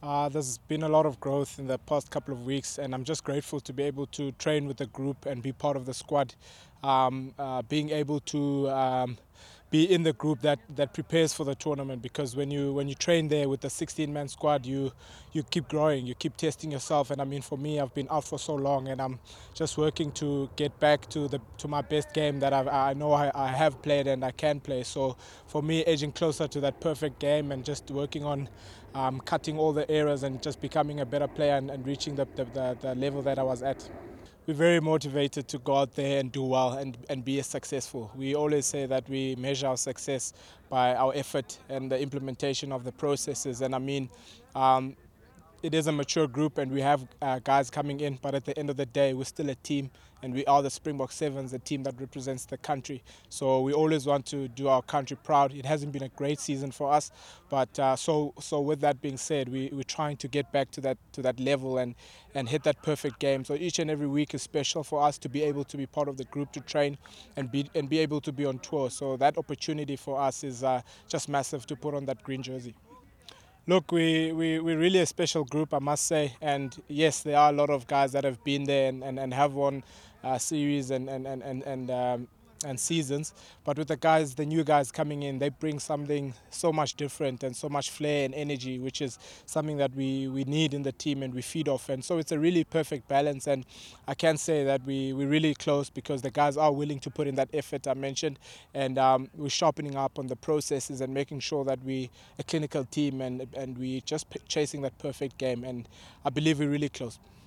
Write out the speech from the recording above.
There's been a lot of growth in the past couple of weeks, and I'm just grateful to be able to train with the group and be part of the squad. Being able to be in the group that prepares for the tournament, because when you train there with the 16-man squad, you keep growing, you keep testing yourself. And I mean, for me, I've been out for so long, and I'm just working to get back to my best game that I know I have played and I can play. So for me, edging closer to that perfect game and just working on cutting all the errors and just becoming a better player and reaching the level that I was at. We're very motivated to go out there and do well and be successful. We always say that we measure our success by our effort and the implementation of the processes. And I mean, um, it is a mature group and we have guys coming in, but at the end of the day, we're still a team, and we are the Springbok Sevens, the team that represents the country. So we always want to do our country proud. It hasn't been a great season for us, but so with that being said, we're trying to get back to that level and hit that perfect game. So each and every week is special for us to be able to be part of the group, to train and be able to be on tour. So that opportunity for us is just massive to put on that green jersey. Look, we're really a special group, I must say. And yes, there are a lot of guys that have been there and have won series and seasons. But with the guys, the new guys coming in, they bring something so much different and so much flair and energy, which is something that we need in the team and we feed off. And so it's a really perfect balance. And I can say that we're really close because the guys are willing to put in that effort I mentioned. And we're sharpening up on the processes and making sure that we a clinical team and we just chasing that perfect game. And I believe we're really close.